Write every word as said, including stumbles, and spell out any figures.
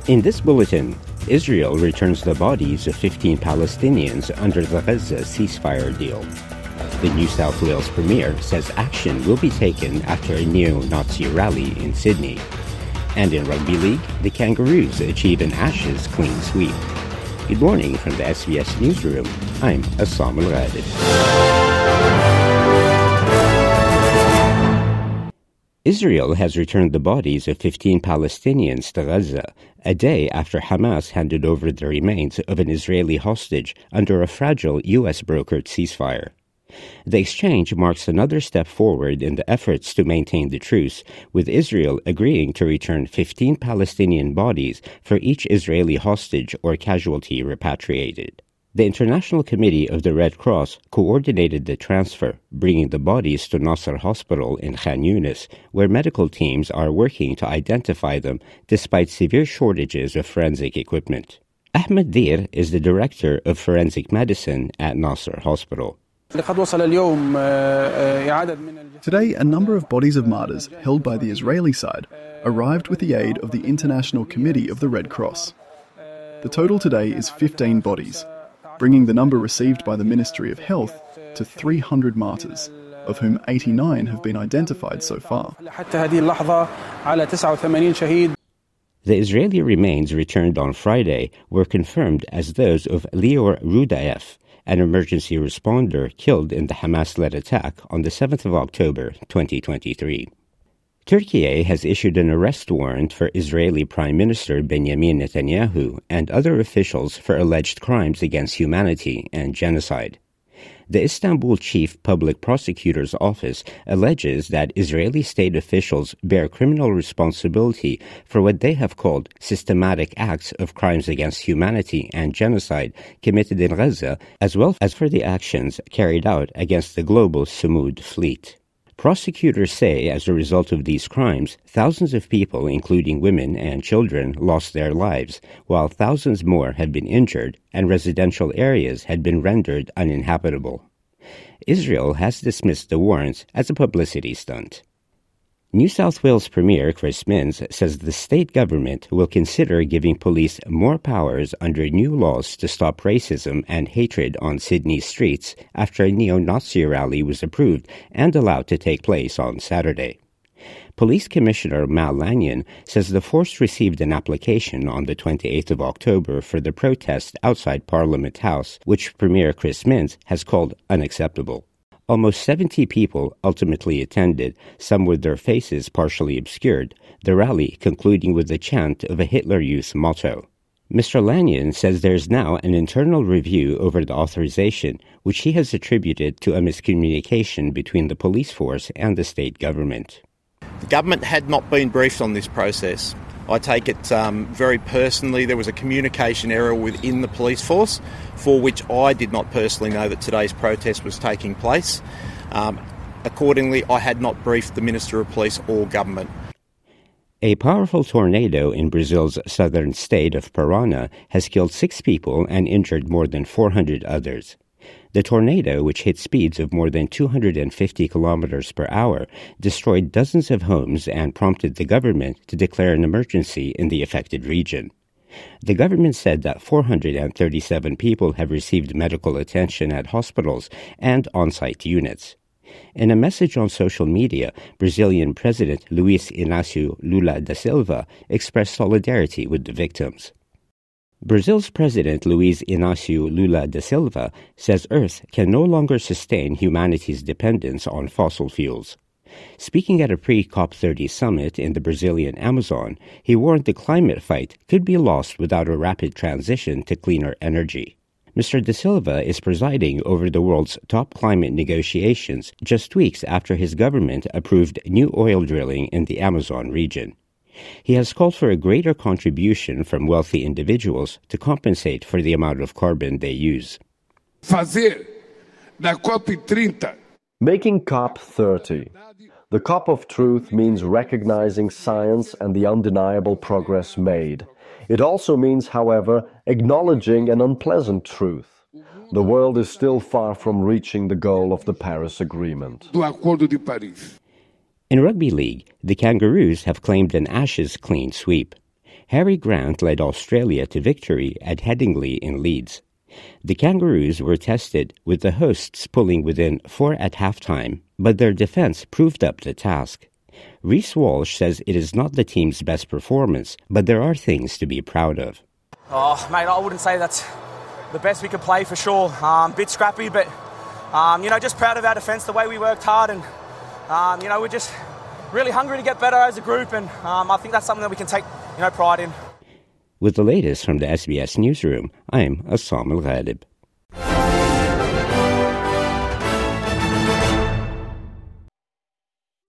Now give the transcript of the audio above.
In this bulletin, Israel returns the bodies of fifteen Palestinians under the Gaza ceasefire deal. The New South Wales Premier says action will be taken after a neo-Nazi rally in Sydney. And in Rugby League, the Kangaroos achieve an Ashes clean sweep. Good morning from the S B S Newsroom. I'm Assam Al-Ghadir. Israel has returned the bodies of fifteen Palestinians to Gaza, a day after Hamas handed over the remains of an Israeli hostage under a fragile U S-brokered ceasefire. The exchange marks another step forward in the efforts to maintain the truce, with Israel agreeing to return fifteen Palestinian bodies for each Israeli hostage or casualty repatriated. The International Committee of the Red Cross coordinated the transfer, bringing the bodies to Nasser Hospital in Khan Yunis, where medical teams are working to identify them despite severe shortages of forensic equipment. Ahmed Dir is the director of forensic medicine at Nasser Hospital. Today, a number of bodies of martyrs held by the Israeli side arrived with the aid of the International Committee of the Red Cross. The total today is fifteen bodies, bringing the number received by the Ministry of Health to three hundred martyrs, of whom eighty-nine have been identified so far. The Israeli remains returned on Friday were confirmed as those of Lior Rudaev, an emergency responder killed in the Hamas-led attack on the seventh of October, twenty twenty-three. Turkey has issued an arrest warrant for Israeli Prime Minister Benjamin Netanyahu and other officials for alleged crimes against humanity and genocide. The Istanbul Chief Public Prosecutor's Office alleges that Israeli state officials bear criminal responsibility for what they have called systematic acts of crimes against humanity and genocide committed in Gaza, as well as for the actions carried out against the global Samud fleet. Prosecutors say as a result of these crimes, thousands of people, including women and children, lost their lives, while thousands more have been injured and residential areas had been rendered uninhabitable. Israel has dismissed the warrants as a publicity stunt. New South Wales Premier Chris Minns says the state government will consider giving police more powers under new laws to stop racism and hatred on Sydney streets after a neo-Nazi rally was approved and allowed to take place on Saturday. Police Commissioner Mal Lanyon says the force received an application on the twenty-eighth of October for the protest outside Parliament House, which Premier Chris Minns has called unacceptable. Almost seventy people ultimately attended, some with their faces partially obscured, the rally concluding with the chant of a Hitler Youth motto. Mister Lanyon says there's now an internal review over the authorization, which he has attributed to a miscommunication between the police force and the state government. The government had not been briefed on this process. I take it um, very personally. There was a communication error within the police force for which I did not personally know that today's protest was taking place. Um, accordingly, I had not briefed the Minister of Police or government. A powerful tornado in Brazil's southern state of Parana has killed six people and injured more than four hundred others. The tornado, which hit speeds of more than two hundred fifty kilometers per hour, destroyed dozens of homes and prompted the government to declare an emergency in the affected region. The government said that four hundred thirty-seven people have received medical attention at hospitals and on-site units. In a message on social media, Brazilian President Luiz Inácio Lula da Silva expressed solidarity with the victims. Brazil's President Luiz Inácio Lula da Silva says Earth can no longer sustain humanity's dependence on fossil fuels. Speaking at a pre-COP thirty summit in the Brazilian Amazon, he warned the climate fight could be lost without a rapid transition to cleaner energy. Mister da Silva is presiding over the world's top climate negotiations just weeks after his government approved new oil drilling in the Amazon region. He has called for a greater contribution from wealthy individuals to compensate for the amount of carbon they use. Fazer da COP thirty. Making COP thirty. The COP of truth means recognizing science and the undeniable progress made. It also means, however, acknowledging an unpleasant truth. The world is still far from reaching the goal of the Paris Agreement. Do Acordo de Paris. In Rugby League, the Kangaroos have claimed an Ashes clean sweep. Harry Grant led Australia to victory at Headingley in Leeds. The Kangaroos were tested, with the hosts pulling within four at halftime, but their defence proved up the task. Reece Walsh says it is not the team's best performance, but there are things to be proud of. Oh, mate, I wouldn't say that's the best we could play for sure. Um, bit scrappy, but, um, you know, just proud of our defence, the way we worked hard, and, um, you know, we're just really hungry to get better as a group, and um, I think that's something that we can take, you know, pride in. With the latest from the S B S Newsroom, I'm Assam Al-Ghalib.